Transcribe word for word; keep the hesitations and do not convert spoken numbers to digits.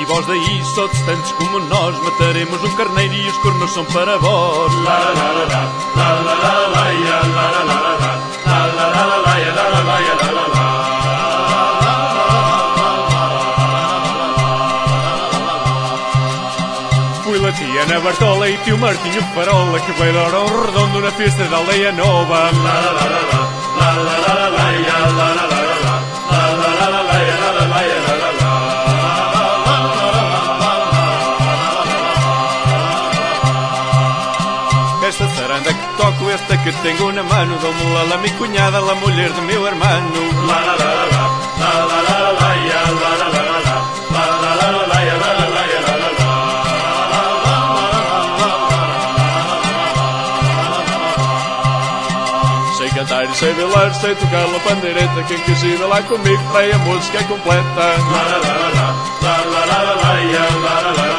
E vós daí, só distantes como nós, mataremos um carneiro e os cornos são para vós. La la la la la la la la la la la la la la la la la la la la. Fui Latia na Bartola e tio Martinho Farola, que bailaram redondo na festa da aldeia nova. La la la la la la la la la la la la la. Esta saranda que toco, esta que tenho na mano, dou-me lá, lá, mi cunhada, lá, mulher do meu hermano. La la la la la, la la la la la, ya, la la la la la, la la la la la, ya, la la la, ya, la la la. Sei cantar e sei bailar, sei tocar a pandeireta, quem quiser lá comigo, praia música completa. La la la la la, la la la la, ya, la la la.